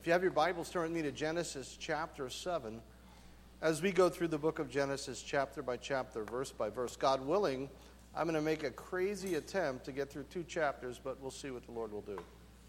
If you have your Bibles, turn with me to Genesis chapter 7. As we go through the book of Genesis chapter by chapter, verse by verse, God willing, I'm going to make a crazy attempt to get through 2 chapters, but we'll see what the Lord will do.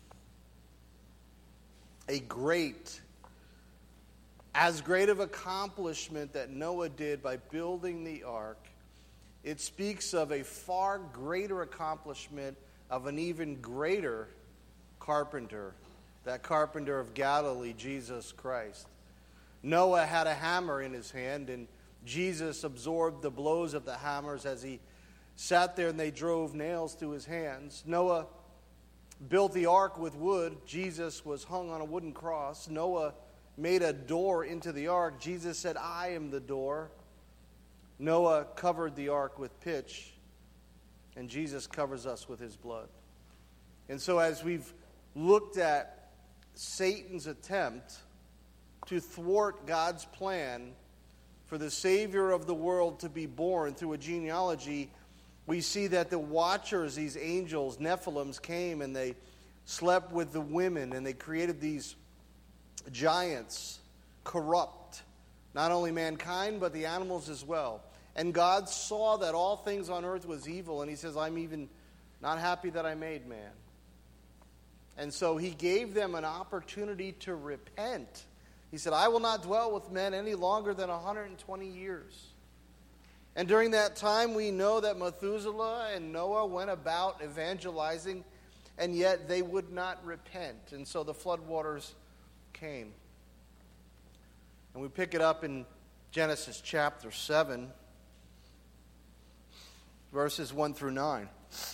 As great of accomplishment that Noah did by building the ark, it speaks of a far greater accomplishment of an even greater carpenter, that carpenter of Galilee, Jesus Christ. Noah had a hammer in his hand, and Jesus absorbed the blows of the hammers as he sat there and they drove nails to his hands. Noah built the ark with wood. Jesus was hung on a wooden cross. Noah made a door into the ark. Jesus said, "I am the door." Noah covered the ark with pitch, and Jesus covers us with his blood. And so as we've looked at Satan's attempt to thwart God's plan for the Savior of the world to be born through a genealogy, we see that the watchers, these angels, Nephilims, came and they slept with the women and they created these giants, corrupt, not only mankind but the animals as well. And God saw that all things on earth was evil, and he says, "I'm even not happy that I made man." And so he gave them an opportunity to repent. He said, "I will not dwell with men any longer than 120 years. And during that time, we know that Methuselah and Noah went about evangelizing, and yet they would not repent. And so the floodwaters came. And we pick it up in Genesis chapter 7, verses 1 through 9.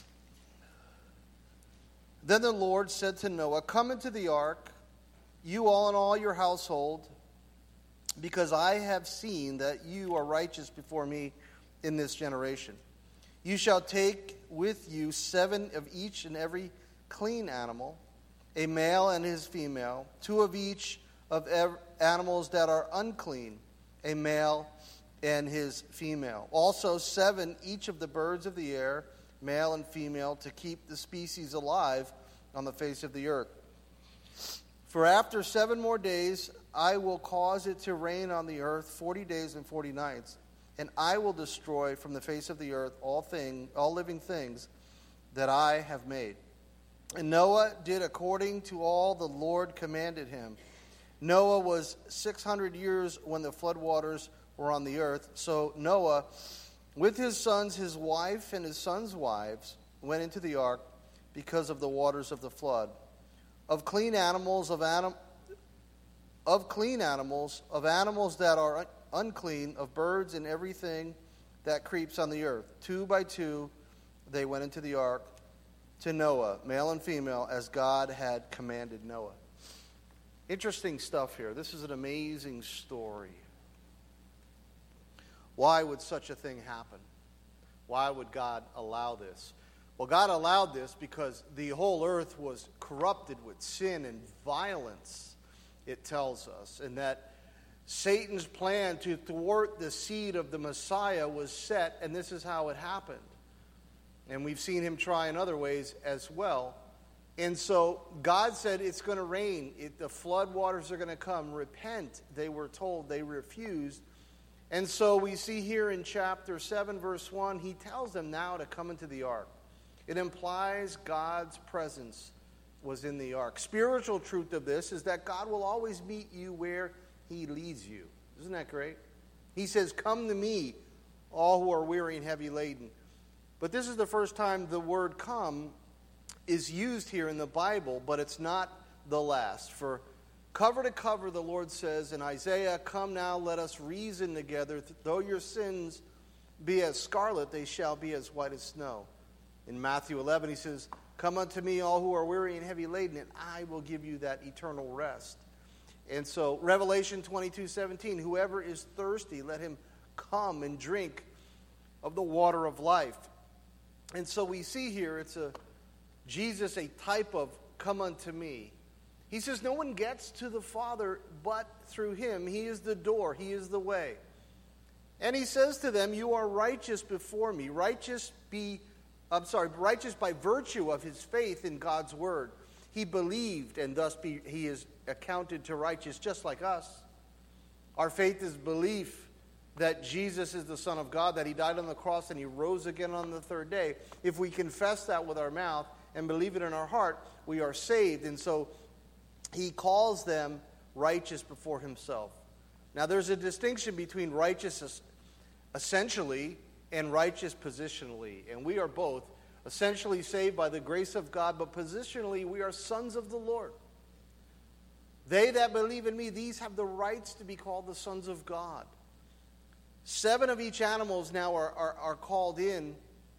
Then the Lord said to Noah, "Come into the ark, you all and all your household, because I have seen that you are righteous before me in this generation. You shall take with you 7 of each and every clean animal, a male and his female, 2 of each of animals that are unclean, a male and his female. Also 7 each of the birds of the air, male and female, to keep the species alive on the face of the earth. For after 7 more days, I will cause it to rain on the earth 40 days and 40 nights, and I will destroy from the face of the earth all living things that I have made." And Noah did according to all the Lord commanded him. Noah was 600 years when the floodwaters were on the earth. So Noah, with his sons, his wife, and his sons' wives, went into the ark because of the waters of the flood. Of clean animals, of animals that are unclean, of birds and everything that creeps on the earth. 2 by 2 they went into the ark to Noah, male and female, as God had commanded Noah. Interesting stuff here. This is an amazing story. Why would such a thing happen? Why would God allow this? Well, God allowed this because the whole earth was corrupted with sin and violence, it tells us, and that Satan's plan to thwart the seed of the Messiah was set, and this is how it happened. And we've seen him try in other ways as well. And so God said it's going to rain. The flood waters are going to come. Repent, they were told. They refused. And so we see here in chapter 7, verse 1, he tells them now to come into the ark. It implies God's presence was in the ark. Spiritual truth of this is that God will always meet you where he leads you. Isn't that great? He says, "Come to me, all who are weary and heavy laden." But this is the first time the word "come" is used here in the Bible, but it's not the last. For cover to cover, the Lord says in Isaiah, "Come now, let us reason together. Though your sins be as scarlet, they shall be as white as snow." In Matthew 11, he says, "Come unto me, all who are weary and heavy laden, and I will give you that eternal rest." And so Revelation 22:17, "Whoever is thirsty, let him come and drink of the water of life." And so we see here it's Jesus, a type of "come unto me." He says no one gets to the Father but through him. He is the door. He is the way. And he says to them, "You are righteous before me." Righteous by virtue of his faith in God's word. he believed, and thus he is accounted to righteous just like us. Our faith is belief that Jesus is the Son of God, that he died on the cross and he rose again on the third day. If we confess that with our mouth and believe it in our heart, we are saved. And so he calls them righteous before himself. Now there's a distinction between righteous essentially and righteous positionally. And we are both essentially saved by the grace of God, but positionally we are sons of the Lord. They that believe in me, these have the rights to be called the sons of God. 7 of each animals now are called in.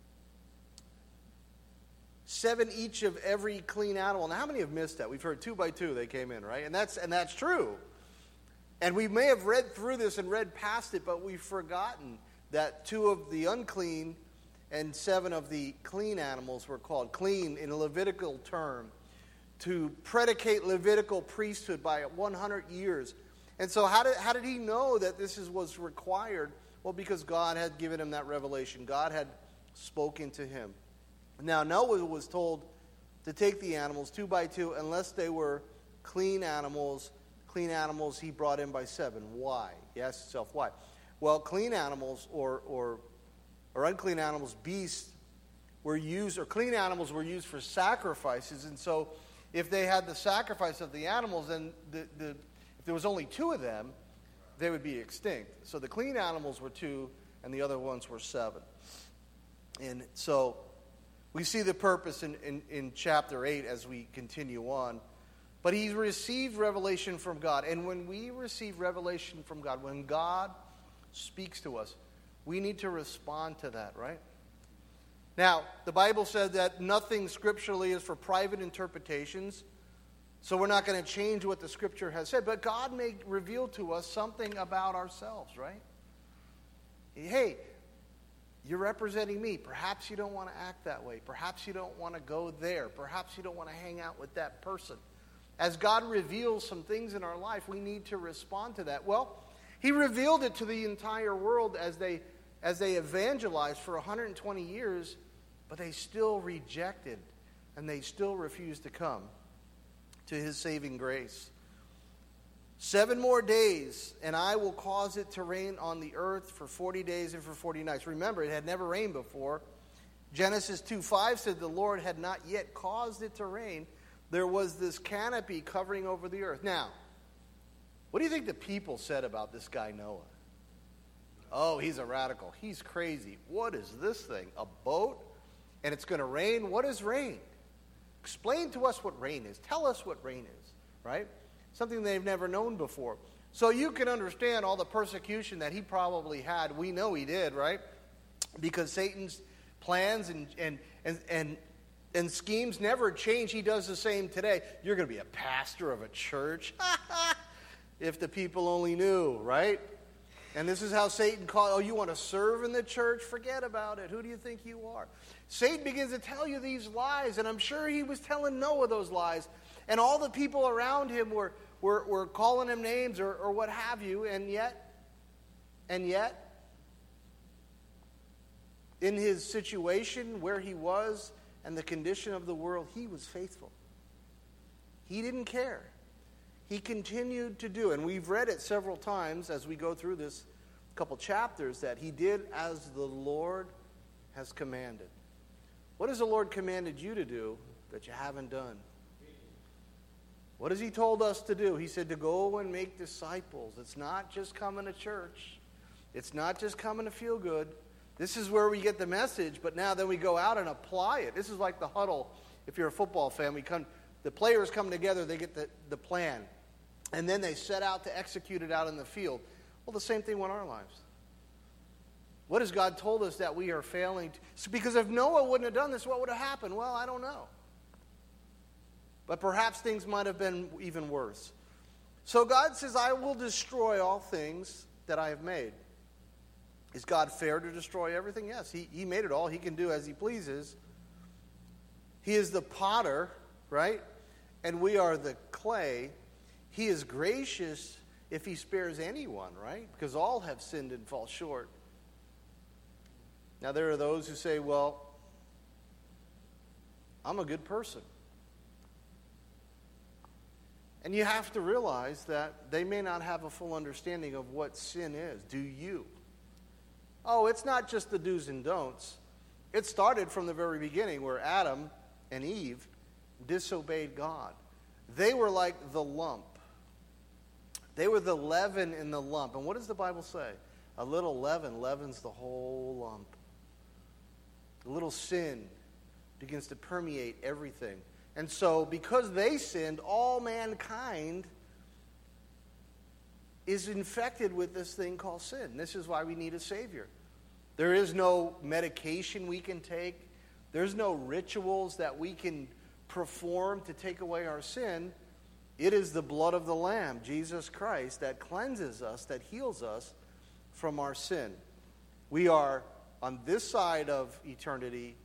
7 each of every clean animal. Now, how many have missed that? We've heard 2 by 2 they came in, right? And that's true. And we may have read through this and read past it, but we've forgotten that 2 of the unclean and 7 of the clean animals were called clean in a Levitical term to predicate Levitical priesthood by 100 years. And so how did he know that this was required? Well, because God had given him that revelation. God had spoken to him. Now, Noah was told to take the animals 2 by 2 unless they were clean animals. Clean animals he brought in by 7. Why? You ask yourself, why? Well, clean animals or unclean animals, beasts, were used, or clean animals were used for sacrifices. And so if they had the sacrifice of the animals, then if there was only 2 of them, they would be extinct. So the clean animals were 2, and the other ones were 7. And so we see the purpose in chapter 8 as we continue on. But he received revelation from God. And when we receive revelation from God, when God speaks to us, we need to respond to that, right? Now, the Bible said that nothing scripturally is for private interpretations. So we're not going to change what the Scripture has said. But God may reveal to us something about ourselves, right? Hey, you're representing me. Perhaps you don't want to act that way. Perhaps you don't want to go there. Perhaps you don't want to hang out with that person. As God reveals some things in our life, we need to respond to that. Well, he revealed it to the entire world as they evangelized for 120 years, but they still rejected and they still refused to come to his saving grace. 7 more days, and I will cause it to rain on the earth for 40 days and for 40 nights. Remember, it had never rained before. Genesis 2:5 said the Lord had not yet caused it to rain. There was this canopy covering over the earth. Now, what do you think the people said about this guy Noah? Oh, he's a radical. He's crazy. What is this thing? A boat? And it's going to rain? What is rain? Explain to us what rain is. Tell us what rain is, right? Something they've never known before. So you can understand all the persecution that he probably had. We know he did, right? Because Satan's plans and schemes never change. He does the same today. You're going to be a pastor of a church. If the people only knew, right? And this is how Satan called, oh, you want to serve in the church? Forget about it. Who do you think you are? Satan begins to tell you these lies, and I'm sure he was telling Noah those lies. And all the people around him were calling him names or what have you, and yet, in his situation, where he was, and the condition of the world, he was faithful. He didn't care. He continued to do, and we've read it several times as we go through this couple chapters, that he did as the Lord has commanded. What has the Lord commanded you to do that you haven't done? What has he told us to do? He said to go and make disciples. It's not just coming to church. It's not just coming to feel good. This is where we get the message, but now then we go out and apply it. This is like the huddle. If you're a football fan, the players come together, they get the plan, and then they set out to execute it out in the field. Well, the same thing with our lives. What has God told us that we are failing to? So because if Noah wouldn't have done this, what would have happened? Well, I don't know. But perhaps things might have been even worse. So God says, I will destroy all things that I have made. Is God fair to destroy everything? Yes, he made it all. He can do as he pleases. He is the potter, right? And we are the clay. He is gracious if he spares anyone, right? Because all have sinned and fall short. Now there are those who say, well, I'm a good person. And you have to realize that they may not have a full understanding of what sin is. Do you? Oh, it's not just the do's and don'ts. It started from the very beginning where Adam and Eve disobeyed God. They were like the lump. They were the leaven in the lump. And what does the Bible say? A little leaven leavens the whole lump. A little sin begins to permeate everything. And so, because they sinned, all mankind is infected with this thing called sin. This is why we need a Savior. There is no medication we can take. There's no rituals that we can perform to take away our sin. It is the blood of the Lamb, Jesus Christ, that cleanses us, that heals us from our sin. We are on this side of eternity,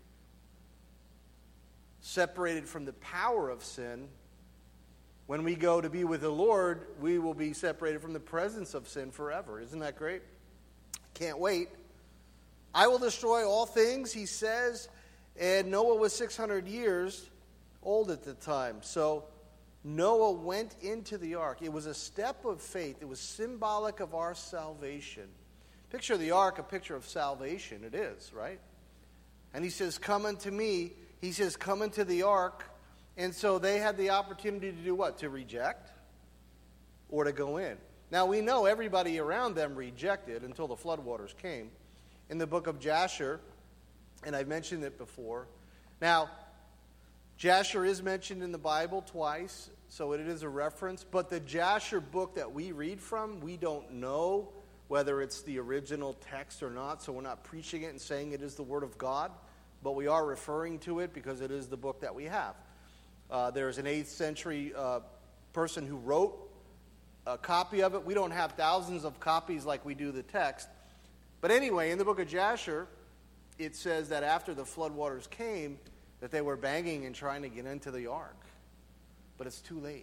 separated from the power of sin. When we go to be with the Lord, we will be separated from the presence of sin forever. Isn't that great? Can't wait. I will destroy all things, he says, and Noah was 600 years old at the time. So Noah went into the ark. It was a step of faith. It was symbolic of our salvation. Picture the ark, a picture of salvation. It is, right? And he says, come unto me. He says, come into the ark. And so they had the opportunity to do what? To reject or to go in. Now we know everybody around them rejected until the floodwaters came. In the book of Jasher, and I've mentioned it before. Now, Jasher is mentioned in the Bible twice, so it is a reference. But the Jasher book that we read from, we don't know whether it's the original text or not, so we're not preaching it and saying it is the Word of God, but we are referring to it because it is the book that we have. There's an 8th century person who wrote a copy of it. We don't have thousands of copies like we do the text. But anyway, in the book of Jasher, it says that after the floodwaters came, that they were banging and trying to get into the ark. But it's too late.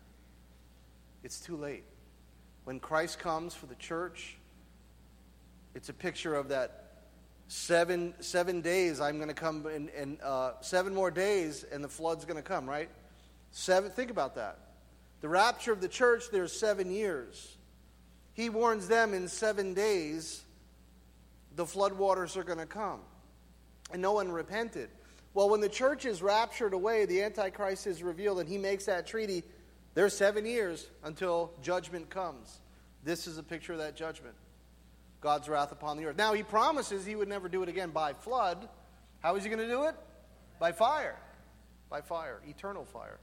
It's too late. When Christ comes for the church, it's a picture of that 7 days I'm going to come, and 7 more days and the flood's going to come, right? Think about that. The rapture of the church, there's 7 years. He warns them in 7 days the floodwaters are going to come. And no one repented. Well, when the church is raptured away, the Antichrist is revealed, and he makes that treaty. There's 7 years until judgment comes. This is a picture of that judgment. God's wrath upon the earth. Now, he promises he would never do it again by flood. How is he going to do it? By fire. By fire. Eternal fire.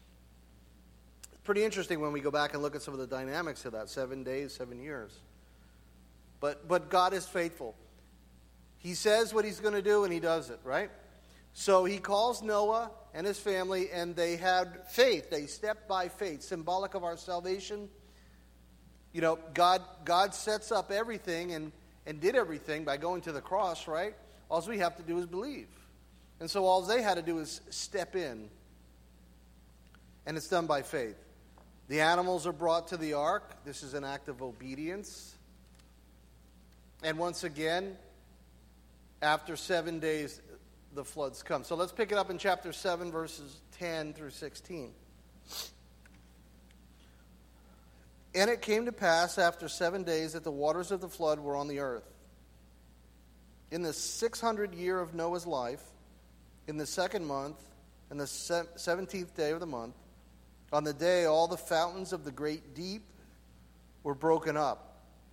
It's pretty interesting when we go back and look at some of the dynamics of that. 7 days, 7 years. But God is faithful. He says what he's going to do, and he does it, right? So he calls Noah and his family, and they had faith. They stepped by faith, symbolic of our salvation. You know, God sets up everything and did everything by going to the cross, right? All we have to do is believe. And so all they had to do is step in. And it's done by faith. The animals are brought to the ark. This is an act of obedience. And once again, after 7 days, the floods come. So let's pick it up in chapter 7, verses 10 through 16. And it came to pass after 7 days that the waters of the flood were on the earth. In the 600th year of Noah's life, in the 2nd month, and the 17th day of the month, on the day all the fountains of the great deep were broken up,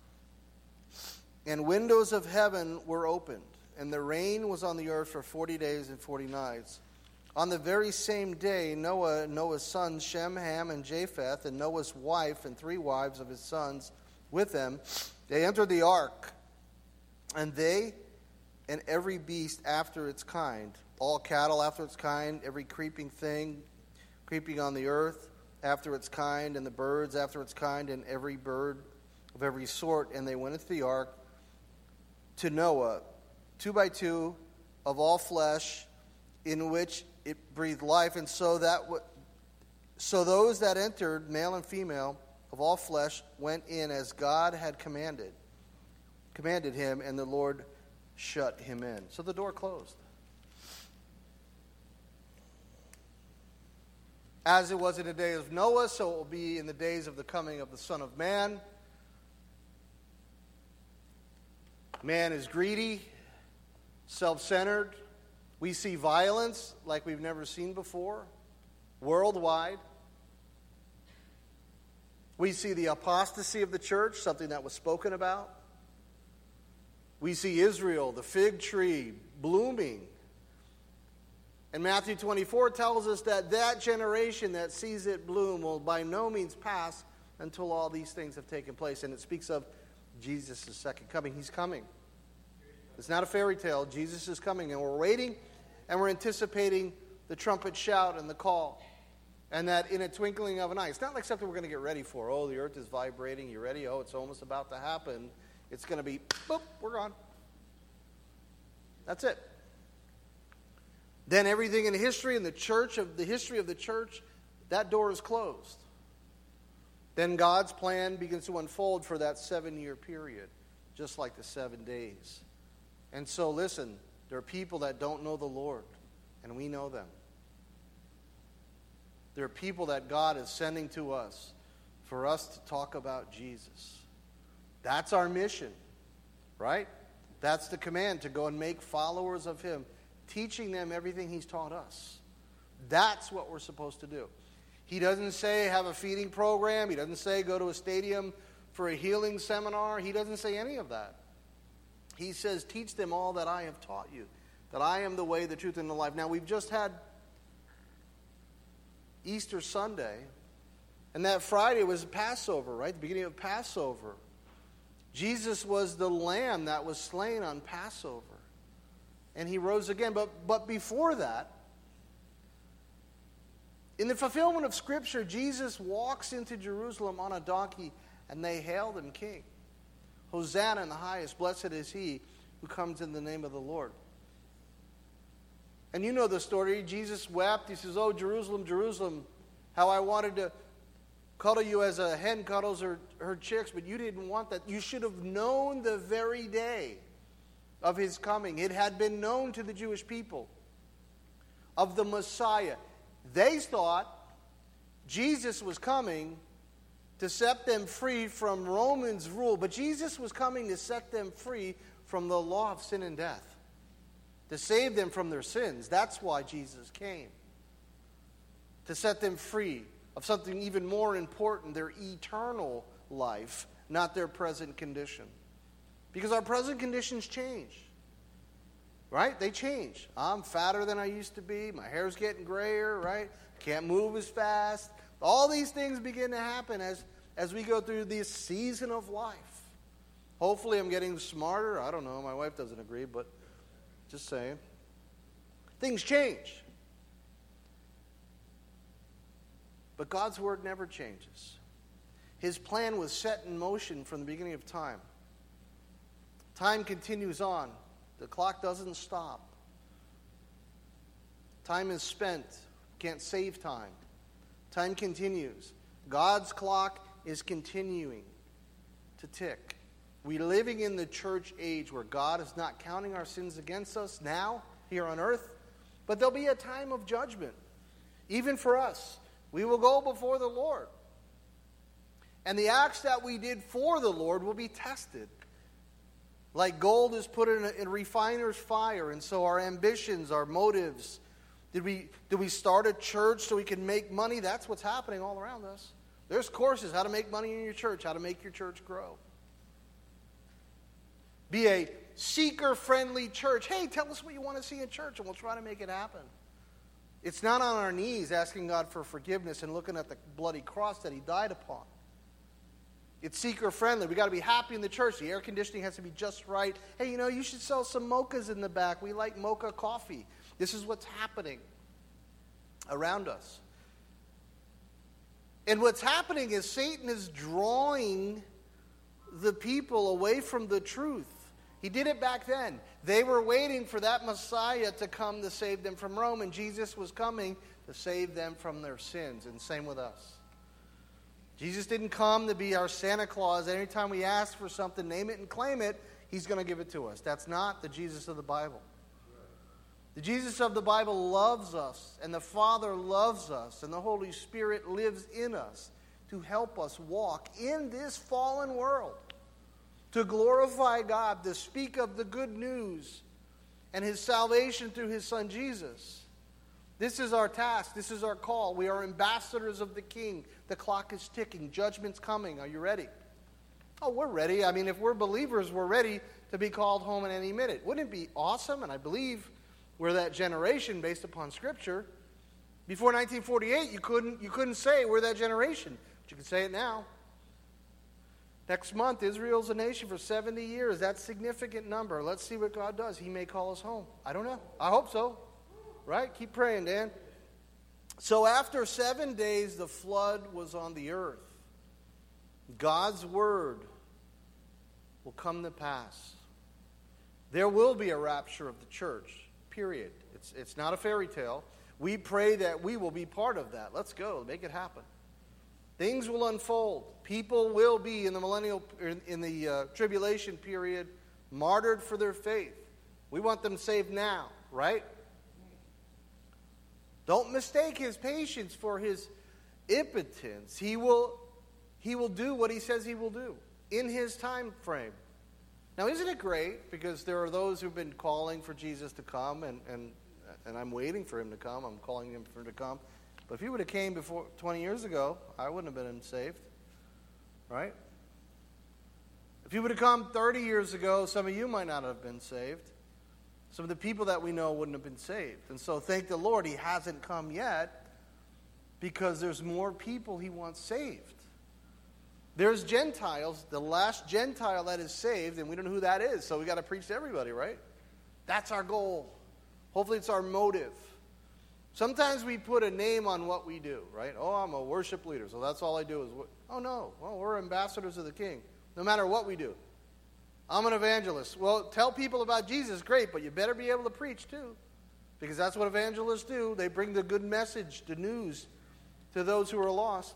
and windows of heaven were opened, and the rain was on the earth for 40 days and 40 nights. On the very same day, Noah and Noah's sons, Shem, Ham, and Japheth, and Noah's wife and 3 wives of his sons with them, they entered the ark, and they and every beast after its kind, all cattle after its kind, every creeping thing creeping on the earth after its kind, and the birds after its kind, and every bird of every sort. And they went into the ark to Noah, 2 by 2 of all flesh, in which it breathed life. And so those that entered, male and female, of all flesh, went in as God had commanded him, and the Lord shut him in. So the door closed. As it was in the day of Noah, so it will be in the days of the coming of the Son of Man. Man is greedy, self-centered. We see violence like we've never seen before, worldwide. We see the apostasy of the church, something that was spoken about. We see Israel, the fig tree, blooming. And Matthew 24 tells us that that generation that sees it bloom will by no means pass until all these things have taken place. And it speaks of Jesus' second coming. He's coming. It's not a fairy tale. Jesus is coming. And we're waiting and we're anticipating the trumpet shout and the call. And that in a twinkling of an eye. It's not like something we're going to get ready for. Oh, the earth is vibrating. You ready? Oh, it's almost about to happen. It's going to be, boop, we're gone. That's it. Then everything in history, in the history of the church, that door is closed. Then God's plan begins to unfold for that 7-year period, just like the 7 days. And so listen, there are people that don't know the Lord, and we know them. There are people that God is sending to us for us to talk about Jesus. That's our mission, right? That's the command, to go and make followers of Him, teaching them everything He's taught us. That's what we're supposed to do. He doesn't say have a feeding program. He doesn't say go to a stadium for a healing seminar. He doesn't say any of that. He says teach them all that I have taught you, that I am the way, the truth, and the life. Now, we've just had Easter Sunday, and that Friday was Passover, right? The beginning of Passover. Jesus was the lamb that was slain on Passover. And He rose again. But before that, in the fulfillment of Scripture, Jesus walks into Jerusalem on a donkey, and they hailed Him King. Hosanna in the highest, blessed is He who comes in the name of the Lord. And you know the story. Jesus wept. He says, oh, Jerusalem, Jerusalem, how I wanted to cuddle you as a hen cuddles her chicks, but you didn't want that. You should have known the very day of His coming. It had been known to the Jewish people of the Messiah. They thought Jesus was coming to set them free from Romans' rule, but Jesus was coming to set them free from the law of sin and death, to save them from their sins. That's why Jesus came, to set them free of something even more important, their eternal life, not their present condition. Because our present conditions change. Right? They change. I'm fatter than I used to be. My hair's getting grayer, right? Can't move as fast. All these things begin to happen as we go through this season of life. Hopefully I'm getting smarter. I don't know. My wife doesn't agree, but just saying. Things change. But God's word never changes. His plan was set in motion from the beginning of time. Time continues on. The clock doesn't stop. Time is spent. Can't save time. Time continues. God's clock is continuing to tick. We're living in the church age where God is not counting our sins against us now, here on earth, but there'll be a time of judgment, even for us. We will go before the Lord. And the acts that we did for the Lord will be tested. Like gold is put in a refiner's fire, and so our ambitions, our motives. Did we start a church so we can make money? That's what's happening all around us. There's courses, how to make money in your church, how to make your church grow. Be a seeker-friendly church. Hey, tell us what you want to see in church, and we'll try to make it happen. It's not on our knees asking God for forgiveness and looking at the bloody cross that He died upon. It's seeker-friendly. We've got to be happy in the church. The air conditioning has to be just right. Hey, you should sell some mochas in the back. We like mocha coffee. This is what's happening around us. And what's happening is Satan is drawing the people away from the truth. He did it back then. They were waiting for that Messiah to come to save them from Rome, and Jesus was coming to save them from their sins, and same with us. Jesus didn't come to be our Santa Claus. Anytime we ask for something, name it and claim it, He's going to give it to us. That's not the Jesus of the Bible. The Jesus of the Bible loves us, and the Father loves us, and the Holy Spirit lives in us to help us walk in this fallen world, to glorify God, to speak of the good news and His salvation through His Son Jesus. This is our task. This is our call. We are ambassadors of the King. The clock is ticking. Judgment's coming. Are you ready? Oh, we're ready. I mean, if we're believers, we're ready to be called home in any minute. Wouldn't it be awesome? And I believe we're that generation based upon Scripture. Before 1948, you couldn't say we're that generation, but you can say it now. Next month, Israel's a nation for 70 years. That's a significant number. Let's see what God does. He may call us home. I don't know. I hope so. Right? Keep praying, Dan. So after 7 days, the flood was on the earth. God's word will come to pass. There will be a rapture of the church. Period. It's not a fairy tale. We pray that we will be part of that. Let's go. Make it happen. Things will unfold. People will be in the tribulation period martyred for their faith. We want them saved now, right? Don't mistake His patience for His impotence. He will do what He says He will do in His time frame. Now, isn't it great? Because there are those who've been calling for Jesus to come, and I'm waiting for Him to come. I'm calling Him for Him to come. But if He would have came before 20 years ago, I wouldn't have been saved. Right? If He would have come 30 years ago, some of you might not have been saved. Some of the people that we know wouldn't have been saved. And so thank the Lord He hasn't come yet, because there's more people He wants saved. There's Gentiles, the last Gentile that is saved, and we don't know who that is, so we got to preach to everybody, right? That's our goal. Hopefully it's our motive. Sometimes we put a name on what we do, right? Oh, I'm a worship leader, so that's all I do is... Oh, no. Well, we're ambassadors of the King, no matter what we do. I'm an evangelist. Well, tell people about Jesus, great, but you better be able to preach too, because that's what evangelists do. They bring the good message, the news, to those who are lost.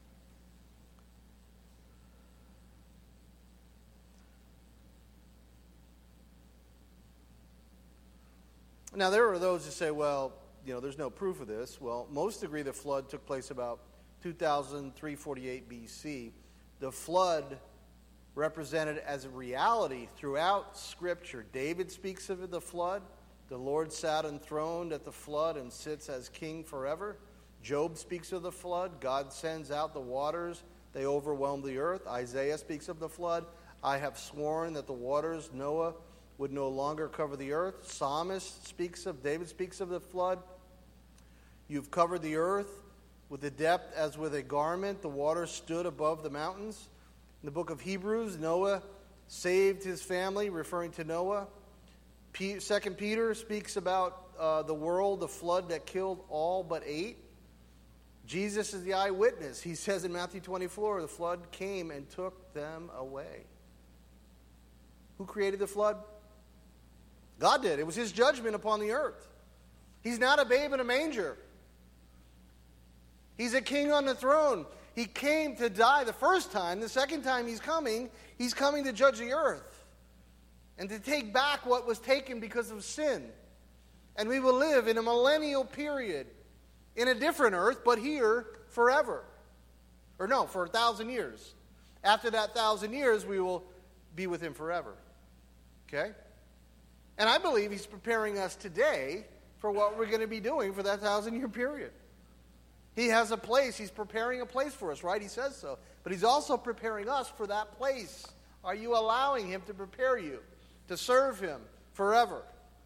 Now, there are those who say, well, there's no proof of this. Well, most agree the flood took place about 2348 BC. The flood represented as a reality throughout Scripture. David speaks of the flood. The Lord sat enthroned at the flood and sits as king forever. Job speaks of the flood. God sends out the waters. They overwhelm the earth. Isaiah speaks of the flood. I have sworn that the waters, Noah, would no longer cover the earth. David speaks of the flood. You've covered the earth with the depth as with a garment. The waters stood above the mountains. In the book of Hebrews, Noah saved his family, referring to Noah. 2 Peter speaks about the world, the flood that killed all but 8. Jesus is the eyewitness. He says in Matthew 24, the flood came and took them away. Who created the flood? God did. It was His judgment upon the earth. He's not a babe in a manger. He's a king on the throne. He came to die the first time. The second time He's coming to judge the earth and to take back what was taken because of sin. And we will live in a millennial period in a different earth, but here forever. Or no, for 1,000 years. After that 1,000 years, we will be with Him forever. Okay? And I believe He's preparing us today for what we're going to be doing for that 1,000-year period. He has a place. He's preparing a place for us, right? He says so. But He's also preparing us for that place. Are you allowing Him to prepare you to serve Him forever?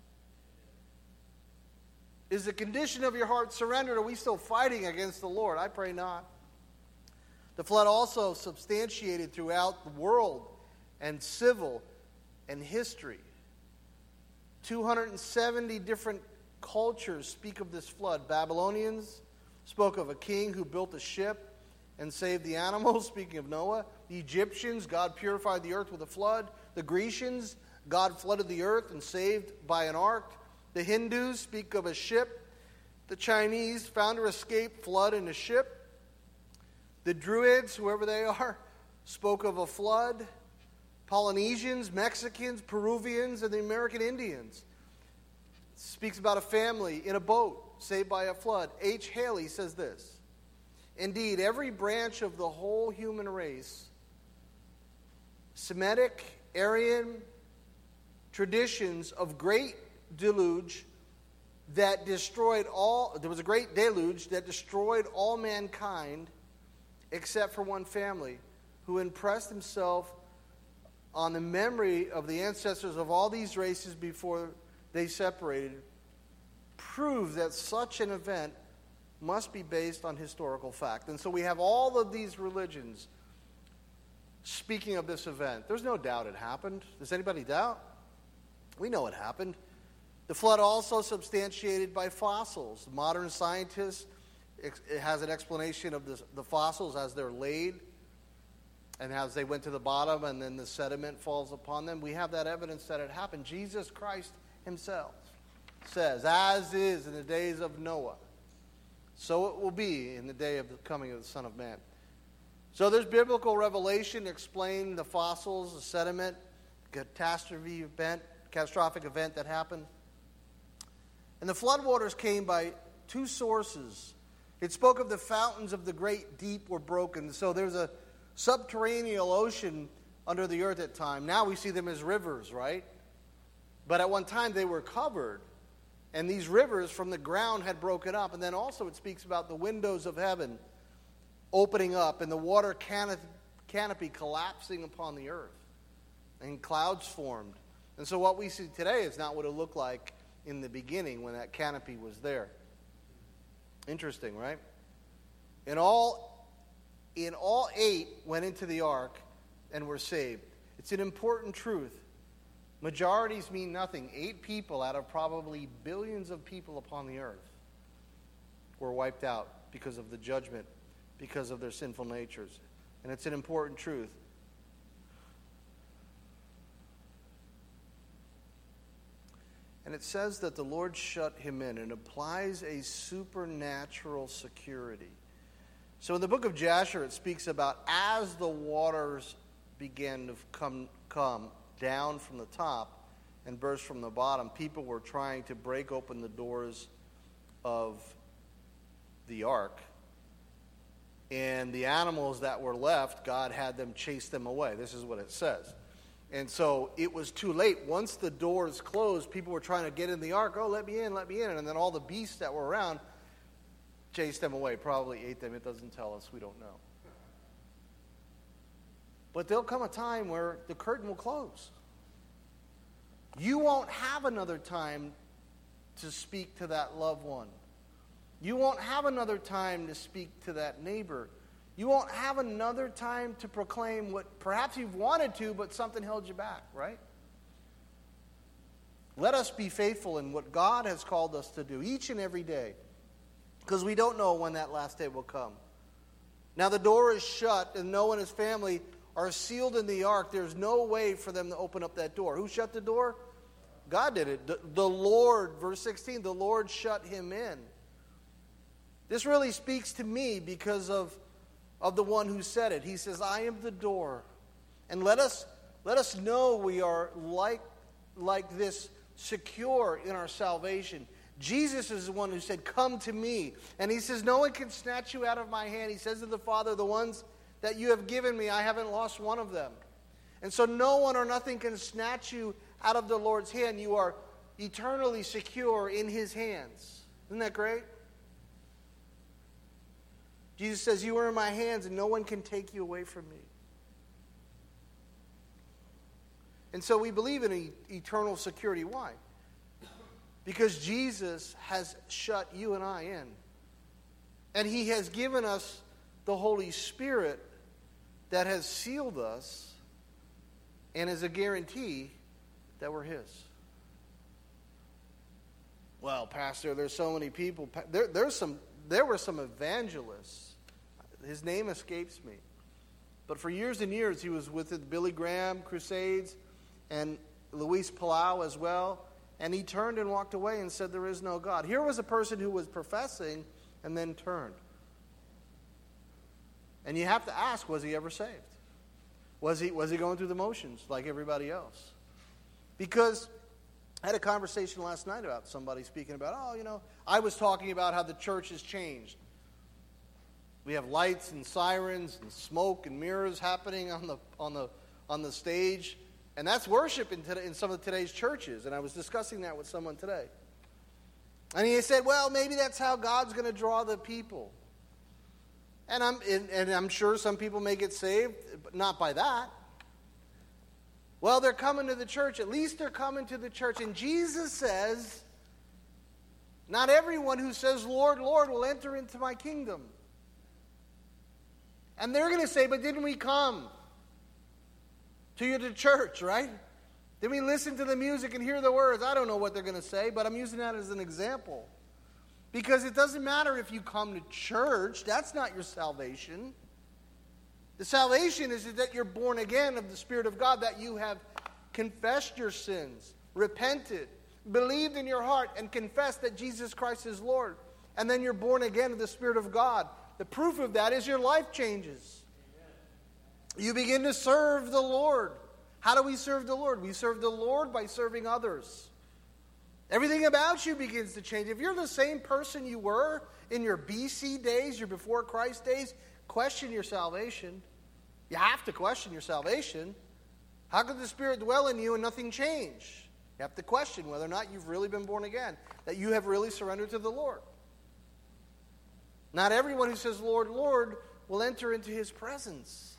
Is the condition of your heart surrendered? Or are we still fighting against the Lord? I pray not. The flood also substantiated throughout the world and civil and history. 270 different cultures speak of this flood. Babylonians spoke of a king who built a ship and saved the animals, speaking of Noah. The Egyptians, God purified the earth with a flood. The Grecians, God flooded the earth and saved by an ark. The Hindus speak of a ship. The Chinese, founder escape, flood in a ship. The Druids, whoever they are, spoke of a flood. Polynesians, Mexicans, Peruvians, and the American Indians speaks about a family in a boat saved by a flood. H. Haley says this: indeed, every branch of the whole human race, Semitic, Aryan traditions of great deluge that destroyed all, there was a great deluge that destroyed all mankind except for one family who impressed himself on the memory of the ancestors of all these races before they separated, prove that such an event must be based on historical fact. And so we have all of these religions speaking of this event. There's no doubt it happened. Does anybody doubt? We know it happened. The flood also substantiated by fossils. Modern scientists, it has an explanation of the fossils as they're laid and as they went to the bottom and then the sediment falls upon them. We have that evidence that it happened. Jesus Christ himself says, as is in the days of Noah, so it will be in the day of the coming of the Son of Man. So there's biblical revelation explaining the fossils, the sediment, catastrophic event that happened. And the floodwaters came by two sources. It spoke of the fountains of the great deep were broken. So there's a subterranean ocean under the earth at time. Now we see them as rivers, right? But at one time they were covered. And these rivers from the ground had broken up. And then also it speaks about the windows of heaven opening up and the water canopy collapsing upon the earth. And clouds formed. And so what we see today is not what it looked like in the beginning when that canopy was there. Interesting, right? In all 8 went into the ark and were saved. It's an important truth. Majorities mean nothing. 8 people out of probably billions of people upon the earth were wiped out because of the judgment, because of their sinful natures. And it's an important truth. And it says that the Lord shut him in and applies a supernatural security. So in the book of Jasher, it speaks about as the waters began to come down from the top and burst from the bottom, people were trying to break open the doors of the ark. And the animals that were left, God had them chase them away. This is what it says. And so it was too late. Once the doors closed, people were trying to get in the ark. Oh, let me in, let me in. And then all the beasts that were around chased them away, probably ate them. It doesn't tell us. We don't know. But there'll come a time where the curtain will close. You won't have another time to speak to that loved one. You won't have another time to speak to that neighbor. You won't have another time to proclaim what perhaps you've wanted to, but something held you back, right? Let us be faithful in what God has called us to do each and every day, because we don't know when that last day will come. Now the door is shut, and Noah and his family are sealed in the ark. There's no way for them to open up that door. Who shut the door? God did it. The Lord, verse 16, the Lord shut him in. This really speaks to me because of the one who said it. He says, I am the door. And let us know we are like this, secure in our salvation. Jesus is the one who said, come to me. And he says, no one can snatch you out of my hand. He says to the Father, the ones that you have given me, I haven't lost one of them. And so no one or nothing can snatch you out of the Lord's hand. You are eternally secure in his hands. Isn't that great? Jesus says, you are in my hands and no one can take you away from me. And so we believe in eternal security. Why? Because Jesus has shut you and I in. And he has given us the Holy Spirit that has sealed us and is a guarantee that we're his. Well, Pastor, there's so many people. There were some evangelists. His name escapes me. But for years and years, he was with the Billy Graham Crusades and Luis Palau as well. And he turned and walked away and said, there is no God. Here was a person who was professing and then turned. And you have to ask, was he ever saved? Was he going through the motions like everybody else? Because I had a conversation last night about somebody speaking about, I was talking about how the church has changed. We have lights and sirens and smoke and mirrors happening on the stage, and that's worship in some of today's churches. And I was discussing that with someone today. And he said, well, maybe that's how God's going to draw the people. And I'm sure some people may get saved, but not by that. Well, they're coming to the church. At least they're coming to the church. And Jesus says, not everyone who says, Lord, Lord, will enter into my kingdom. And they're going to say, but didn't we come to the church, right? Didn't we listen to the music and hear the words? I don't know what they're going to say, but I'm using that as an example. Because it doesn't matter if you come to church. That's not your salvation. The salvation is that you're born again of the Spirit of God, that you have confessed your sins, repented, believed in your heart, and confessed that Jesus Christ is Lord. And then you're born again of the Spirit of God. The proof of that is your life changes. Amen. You begin to serve the Lord. How do we serve the Lord? We serve the Lord by serving others. Everything about you begins to change. If you're the same person you were in your BC days, your before Christ days, question your salvation. You have to question your salvation. How could the Spirit dwell in you and nothing change? You have to question whether or not you've really been born again, that you have really surrendered to the Lord. Not everyone who says, Lord, Lord, will enter into His presence.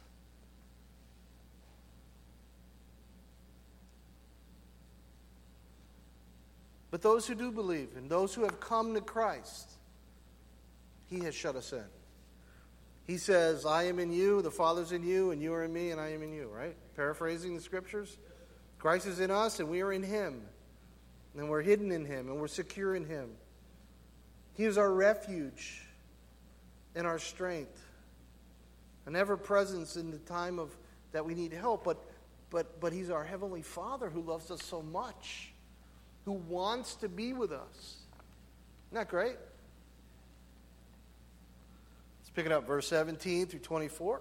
But those who do believe and those who have come to Christ, He has shut us in. He says, I am in you, the Father's in you, and you are in me, and I am in you, right? Paraphrasing the Scriptures. Christ is in us, and we are in Him. And we're hidden in Him, and we're secure in Him. He is our refuge and our strength, an ever-presence in the time of that we need help. But He's our Heavenly Father who loves us so much, who wants to be with us. Isn't that great? Let's pick it up, verse 17 through 24.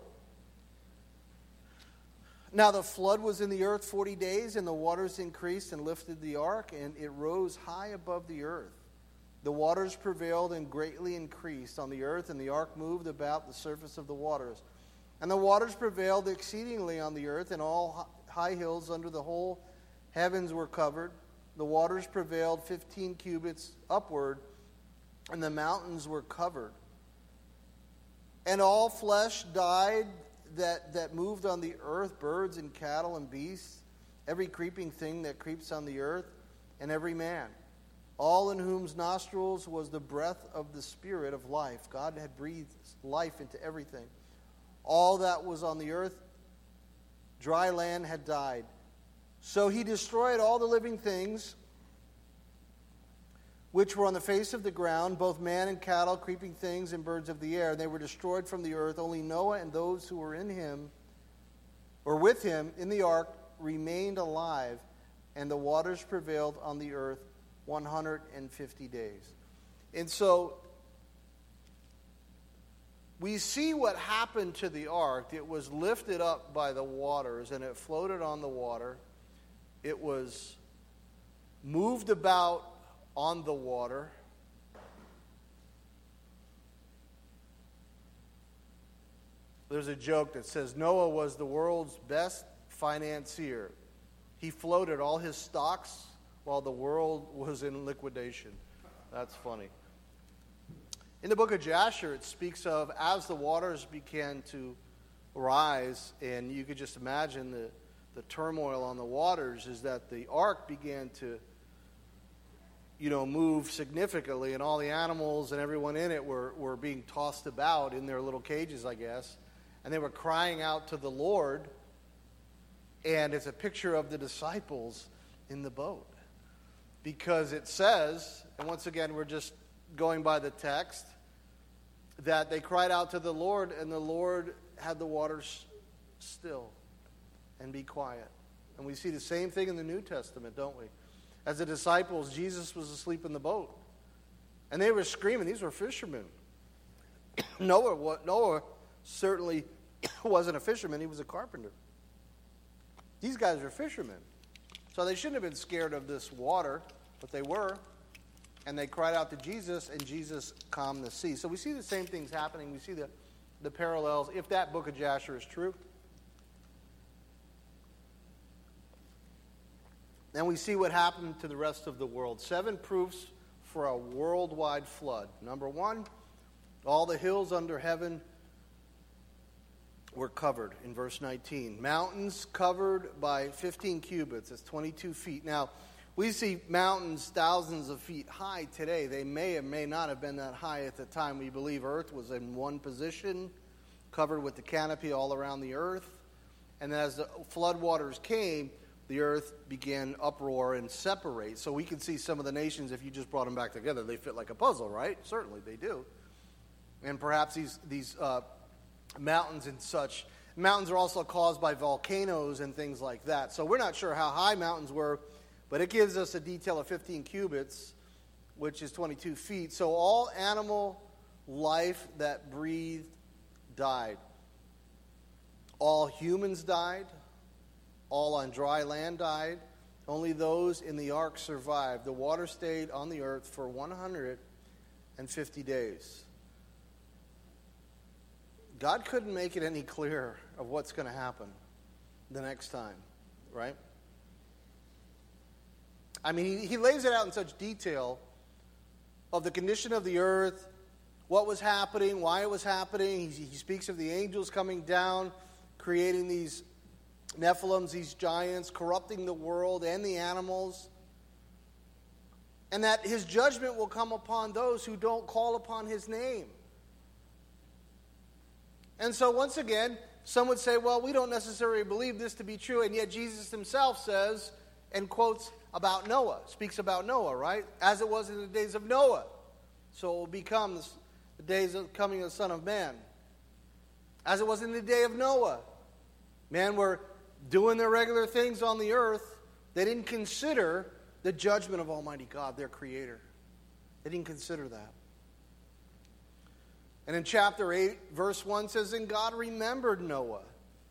Now the flood was in the earth 40 days, and the waters increased and lifted the ark, and it rose high above the earth. The waters prevailed and greatly increased on the earth, and the ark moved about the surface of the waters. And the waters prevailed exceedingly on the earth, and all high hills under the whole heavens were covered. The waters prevailed 15 cubits upward, and the mountains were covered. And all flesh died that moved on the earth, birds and cattle and beasts, every creeping thing that creeps on the earth, and every man. All in whose nostrils was the breath of the Spirit of life. God had breathed life into everything. All that was on the earth, dry land had died. So He destroyed all the living things which were on the face of the ground, both man and cattle, creeping things, and birds of the air. They were destroyed from the earth. Only Noah and those who were in him, or with him, in the ark, remained alive, and the waters prevailed on the earth 150 days. And so we see what happened to the ark. It was lifted up by the waters, and it floated on the water. It was moved about on the water. There's a joke that says Noah was the world's best financier. He floated all his stocks while the world was in liquidation. That's funny. In the book of Jasher, it speaks of as the waters began to rise, and you could just imagine the turmoil on the waters, is that the ark began to move significantly, and all the animals and everyone in it were being tossed about in their little cages, I guess, and they were crying out to the Lord, and it's a picture of the disciples in the boat. Because it says, and once again we're just going by the text, that they cried out to the Lord, and the Lord had the waters still and be quiet. And we see the same thing in the New Testament, don't we? As the disciples, Jesus was asleep in the boat. And they were screaming. These were fishermen. Noah certainly wasn't a fisherman. He was a carpenter. These guys were fishermen. So they shouldn't have been scared of this water, but they were. And they cried out to Jesus, and Jesus calmed the sea. So we see the same things happening. We see the parallels, if that book of Jasher is true. Then we see what happened to the rest of the world. 7 proofs for a worldwide flood. Number 1, all the hills under heaven were covered in verse 19. Mountains covered by 15 cubits. That's 22 feet. Now, we see mountains thousands of feet high today. They may or may not have been that high at the time. We believe earth was in one position, covered with the canopy all around the earth. And as the floodwaters came, the earth began uproar and separate. So we can see some of the nations, if you just brought them back together, they fit like a puzzle, right? Certainly they do. And perhaps these mountains and such. Mountains are also caused by volcanoes and things like that. So we're not sure how high mountains were, but it gives us a detail of 15 cubits, which is 22 feet. So all animal life that breathed died. All humans died. All on dry land died. Only those in the ark survived. The water stayed on the earth for 150 days. God couldn't make it any clearer of what's going to happen the next time, right? I mean, he lays it out in such detail of the condition of the earth, what was happening, why it was happening. He speaks of the angels coming down, creating these Nephilims, these giants, corrupting the world and the animals. And that his judgment will come upon those who don't call upon his name. And so once again, some would say, well, we don't necessarily believe this to be true, and yet Jesus himself says and quotes about Noah, speaks about Noah, right? As it was in the days of Noah, so it will become the days of coming of the Son of Man. As it was in the day of Noah, men were doing their regular things on the earth. They didn't consider the judgment of Almighty God, their Creator. They didn't consider that. And in chapter 8, verse 1 says, and God remembered Noah.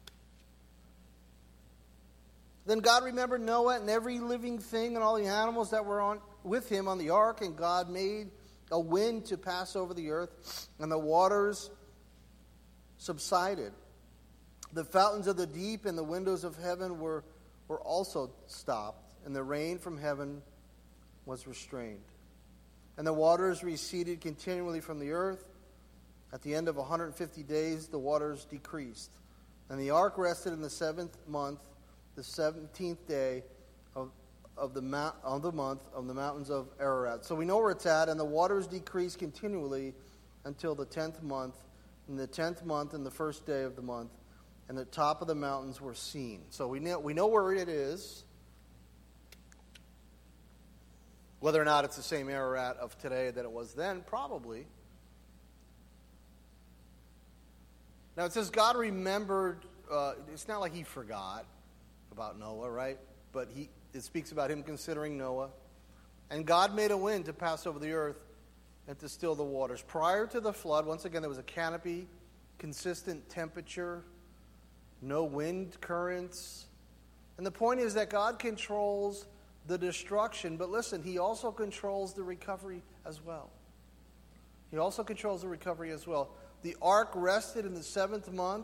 Then God remembered Noah and every living thing and all the animals that were with him on the ark, and God made a wind to pass over the earth, and the waters subsided. The fountains of the deep and the windows of heaven were also stopped, and the rain from heaven was restrained. And the waters receded continually from the earth. At the end of 150 days, the waters decreased. And the ark rested in the 7th month, the 17th day of the month of the mountains of Ararat. So we know where it's at, and the waters decreased continually until the 10th month. In the 10th month, and the first day of the month, and the top of the mountains were seen. So we know where it is. Whether or not it's the same Ararat of today that it was then, probably. Now it says God remembered, it's not like he forgot about Noah, right? But it speaks about him considering Noah. And God made a wind to pass over the earth and to still the waters. Prior to the flood, once again, there was a canopy, consistent temperature, no wind currents. And the point is that God controls the destruction, but listen, he also controls the recovery as well. He also controls the recovery as well. The ark rested in the 7th month.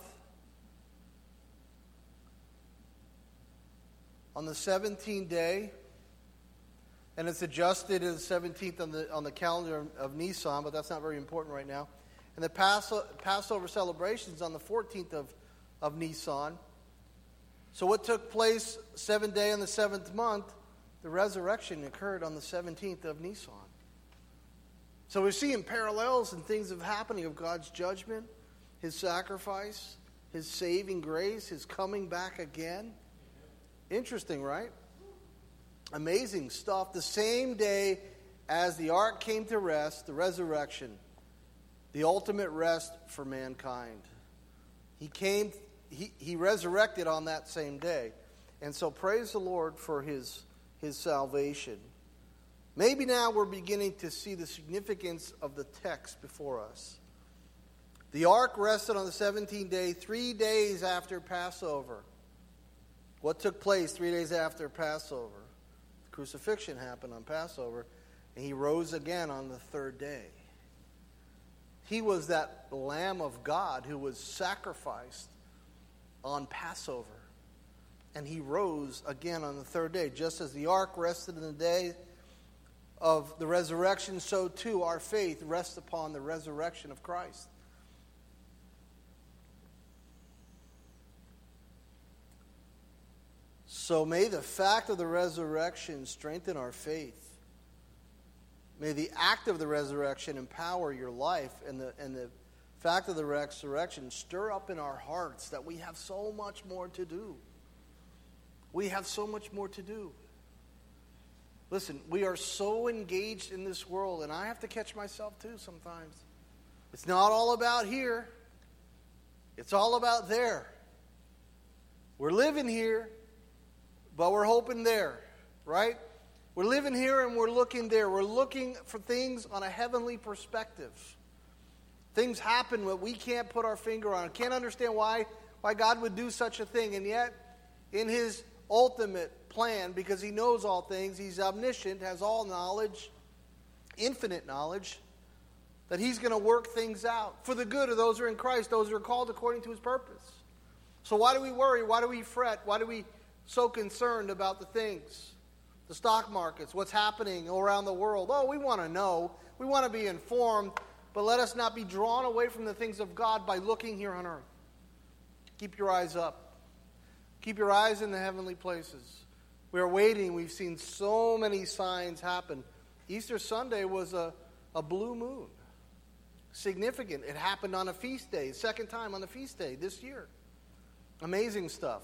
On the 17th day, and it's adjusted to the 17th on the calendar of Nisan, but that's not very important right now. And the Passover celebrations on the 14th of Nisan. So what took place 7th day in the 7th month, the resurrection occurred on the 17th of Nisan. So we're seeing parallels and things of happening of God's judgment, his sacrifice, his saving grace, his coming back again. Interesting, right? Amazing stuff. The same day as the ark came to rest, the resurrection, the ultimate rest for mankind. He resurrected on that same day. And so praise the Lord for his salvation. Maybe now we're beginning to see the significance of the text before us. The ark rested on the 17th day, 3 days after Passover. What took place 3 days after Passover? The crucifixion happened on Passover, and he rose again on the third day. He was that Lamb of God who was sacrificed on Passover. And he rose again on the third day. Just as the ark rested in the day of the resurrection, so too our faith rests upon the resurrection of Christ. So may the fact of the resurrection strengthen our faith. May the act of the resurrection empower your life, and the fact of the resurrection stir up in our hearts that we have so much more to do. We have so much more to do. Listen, we are so engaged in this world, and I have to catch myself too sometimes. It's not all about here. It's all about there. We're living here, but we're hoping there, right? We're living here and we're looking there. We're looking for things on a heavenly perspective. Things happen that we can't put our finger on. Can't understand why God would do such a thing. And yet, in His ultimate plan, because He knows all things, He's omniscient, has all knowledge, infinite knowledge, that He's going to work things out for the good of those who are in Christ, those who are called according to His purpose. So why do we worry? Why do we fret? Why do we so concerned about the things? The stock markets, what's happening around the world. Oh, we want to know. We want to be informed. But let us not be drawn away from the things of God by looking here on earth. Keep your eyes up. Keep your eyes in the heavenly places. We are waiting. We've seen so many signs happen. Easter Sunday was a blue moon. Significant. It happened on a feast day. Second time on the feast day this year. Amazing stuff.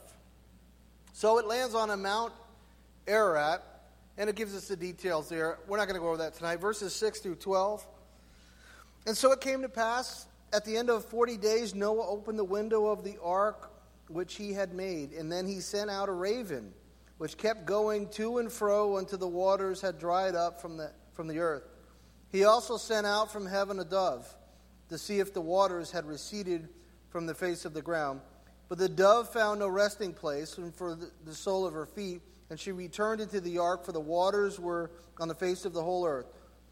So it lands on a Mount Ararat. And it gives us the details there. We're not going to go over that tonight. Verses 6 through 12. And so it came to pass, at the end of 40 days, Noah opened the window of the ark which he had made. And then he sent out a raven, which kept going to and fro until the waters had dried up from the earth. He also sent out from heaven a dove, to see if the waters had receded from the face of the ground. But the dove found no resting place for the sole of her feet, and she returned into the ark, for the waters were on the face of the whole earth.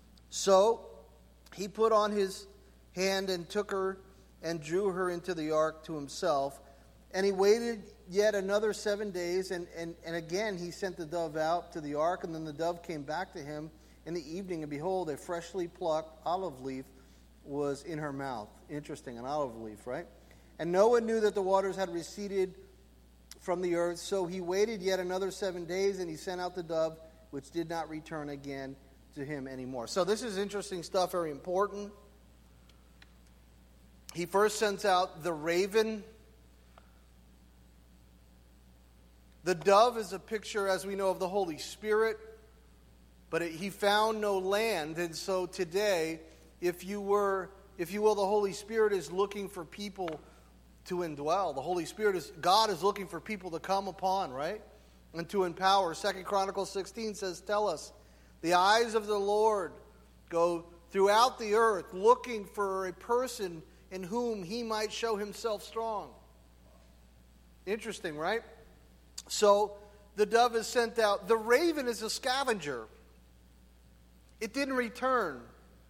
So he put on his hand and took her and drew her into the ark to himself. And he waited yet another 7 days, and again he sent the dove out to the ark. And then the dove came back to him in the evening, and behold, a freshly plucked olive leaf was in her mouth. Interesting, an olive leaf, right? And Noah knew that the waters had receded from the earth. So he waited yet another 7 days, and he sent out the dove, which did not return again to him anymore. So this is interesting stuff, very important. He first sends out the raven. The dove is a picture, as we know, of the Holy Spirit, but he found no land. And so today, if you will, the Holy Spirit is looking for people to indwell. The Holy Spirit God is looking for people to come upon, right? And to empower. 2 Chronicles 16 says, tell us, the eyes of the Lord go throughout the earth looking for a person in whom He might show Himself strong. Interesting, right? So the dove is sent out. The raven is a scavenger. It didn't return.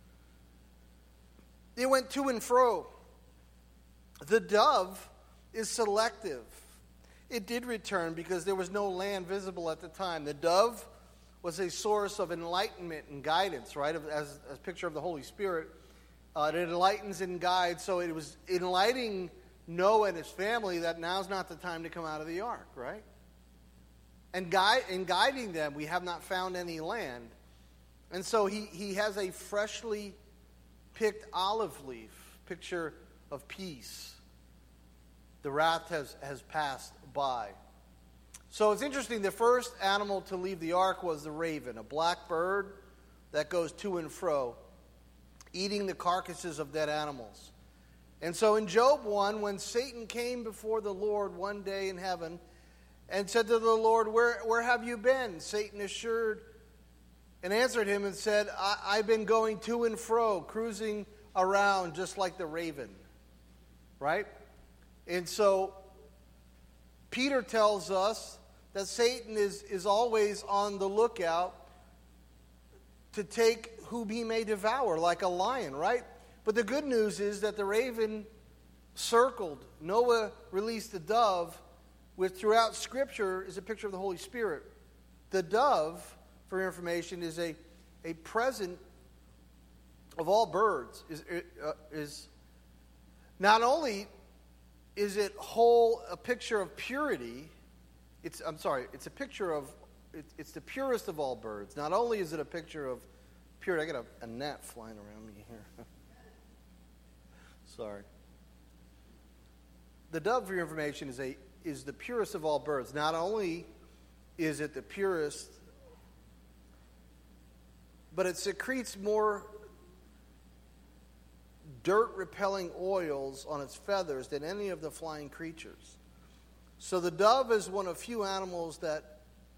It went to and fro. The dove is selective. It did return because there was no land visible at the time. The dove was a source of enlightenment and guidance, right? As a picture of the Holy Spirit. It enlightens and guides. So it was enlightening Noah and his family that now's not the time to come out of the ark, right? And in guiding them, we have not found any land. And so he has a freshly picked olive leaf, picture of peace. The wrath has passed by. So it's interesting, the first animal to leave the ark was the raven, a black bird that goes to and fro, eating the carcasses of dead animals. And so in Job 1, when Satan came before the Lord one day in heaven and said to the Lord, where have you been? Satan assured and answered him and said, I've been going to and fro, cruising around just like the raven. Right? And so Peter tells us that Satan is always on the lookout to take whom he may devour, like a lion, right? But the good news is that the raven circled. Noah released the dove, which throughout Scripture is a picture of the Holy Spirit. The dove, for your information, is a present of all birds. Is not only is it a picture of purity. It's a picture of it's the purest of all birds. Not only is it a picture of purity. I got a gnat flying around me here. Sorry. The dove, for your information, is the purest of all birds. Not only is it the purest, but it secretes more dirt-repelling oils on its feathers than any of the flying creatures. So the dove is one of few animals that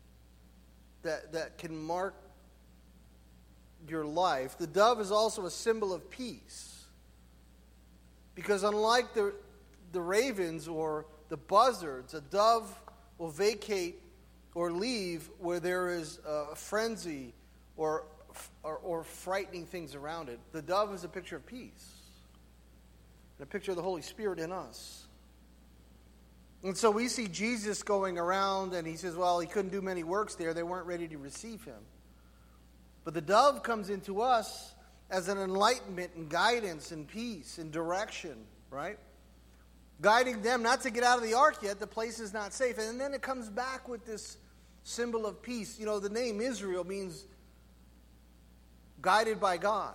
can mark your life. The dove is also a symbol of peace, because unlike the ravens or the buzzards, a dove will vacate or leave where there is a frenzy or frightening things around it. The dove is a picture of peace and a picture of the Holy Spirit in us. And so we see Jesus going around, and he says, well, he couldn't do many works there. They weren't ready to receive him. But the dove comes into us as an enlightenment and guidance and peace and direction, right? Guiding them not to get out of the ark yet. The place is not safe. And then it comes back with this symbol of peace. You know, the name Israel means guided by God.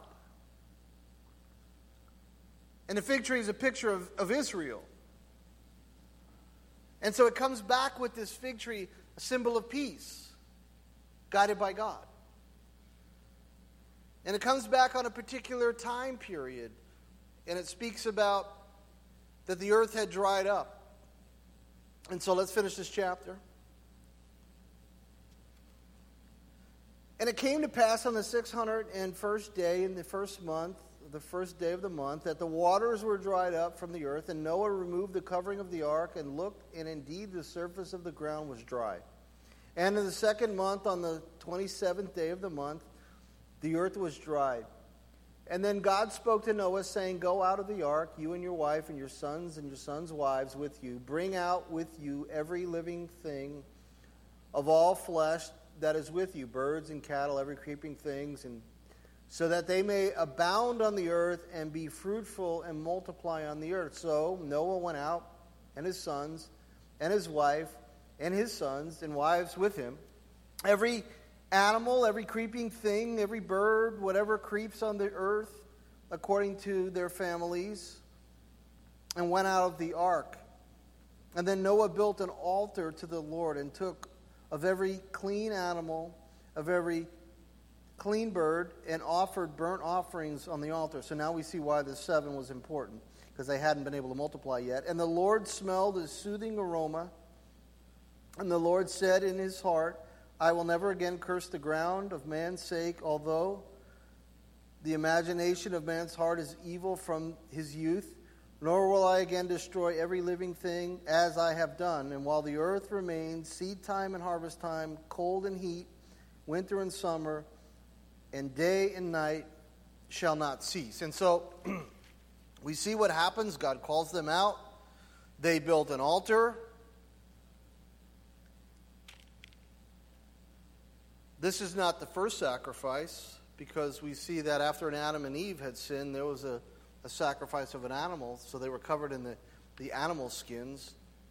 And the fig tree is a picture of Israel. And so it comes back with this fig tree, a symbol of peace, guided by God. And it comes back on a particular time period. And it speaks about that the earth had dried up. And so let's finish this chapter. And it came to pass on the 601st day in the first month, the first day of the month, that the waters were dried up from the earth, and Noah removed the covering of the ark and looked, and indeed the surface of the ground was dry. And in the second month, on the 27th day of the month, the earth was dried. And then God spoke to Noah, saying, go out of the ark, you and your wife and your sons' wives with you. Bring out with you every living thing of all flesh that is with you, birds and cattle, every creeping thing, and so that they may abound on the earth and be fruitful and multiply on the earth. So Noah went out, and his sons, and his wife, and his sons, and wives with him. Every animal, every creeping thing, every bird, whatever creeps on the earth, according to their families, and went out of the ark. And then Noah built an altar to the Lord, and took of every clean animal, of every clean bird, and offered burnt offerings on the altar. So now we see why the 7 was important, because they hadn't been able to multiply yet. And the Lord smelled a soothing aroma, and the Lord said in his heart, I will never again curse the ground of man's sake, although the imagination of man's heart is evil from his youth, nor will I again destroy every living thing as I have done. And while the earth remains, seed time and harvest time, cold and heat, winter and summer, and day and night shall not cease. And so we see what happens. God calls them out. They built an altar. This is not the first sacrifice, because we see that after Adam and Eve had sinned, there was a sacrifice of an animal, so they were covered in the animal skins.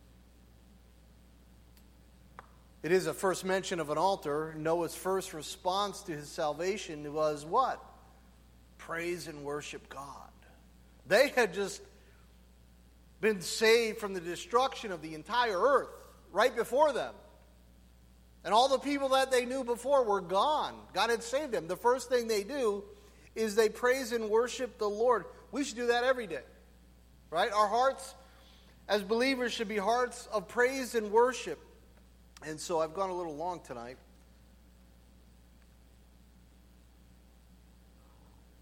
It is a first mention of an altar. Noah's first response to his salvation was what? Praise and worship God. They had just been saved from the destruction of the entire earth right before them. And all the people that they knew before were gone. God had saved them. The first thing they do is they praise and worship the Lord. We should do that every day, right? Our hearts as believers should be hearts of praise and worship. And so I've gone a little long tonight.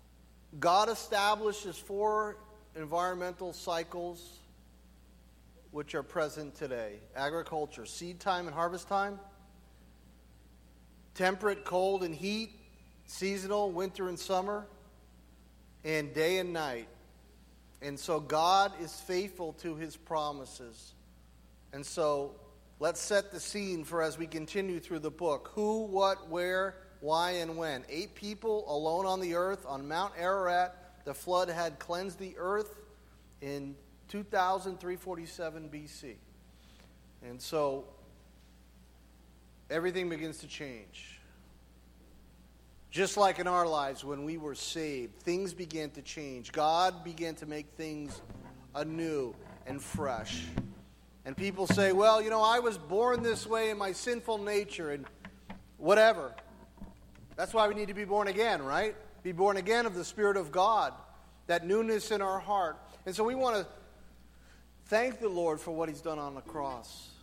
God establishes 4 environmental cycles which are present today. Agriculture, seed time and harvest time. Temperate, cold and heat. Seasonal, winter and summer. And day and night. And so God is faithful to his promises. And so let's set the scene for as we continue through the book. Who, what, where, why, and when. 8 people alone on the earth. On Mount Ararat, the flood had cleansed the earth in 2347 BC. And so everything begins to change. Just like in our lives when we were saved, things began to change. God began to make things anew and fresh. And people say, well, I was born this way in my sinful nature and whatever. That's why we need to be born again, right? Be born again of the Spirit of God, that newness in our heart. And so we want to thank the Lord for what he's done on the cross.